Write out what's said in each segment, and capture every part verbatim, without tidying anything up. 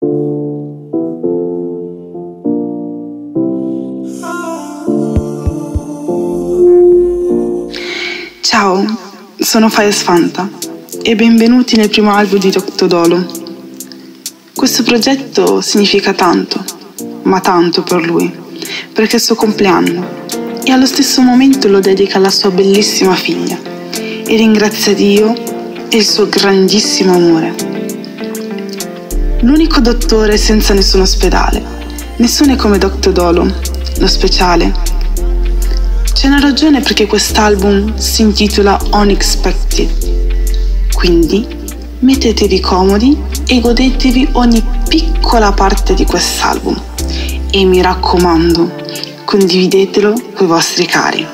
Ciao, sono Faies Fanta e benvenuti nel primo album di Doctor Dolo. Questo progetto significa tanto, ma tanto per lui, perché è il suo compleanno e allo stesso momento lo dedica alla sua bellissima figlia e ringrazia Dio e il suo grandissimo amore. L'unico dottore senza nessun ospedale, nessuno è come Doctor Dolo, lo speciale. C'è una ragione perché quest'album si intitola Unexpected, quindi mettetevi comodi e godetevi ogni piccola parte di quest'album e mi raccomando, condividetelo con i vostri cari.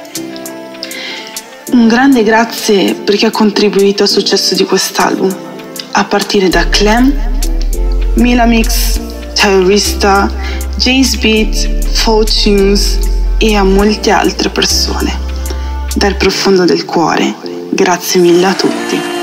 Un grande grazie per chi ha contribuito al successo di quest'album, a partire da Clem, Milamix, Terrorista, James Beat, Fortunes e a molte altre persone. Dal profondo del cuore, grazie mille a tutti.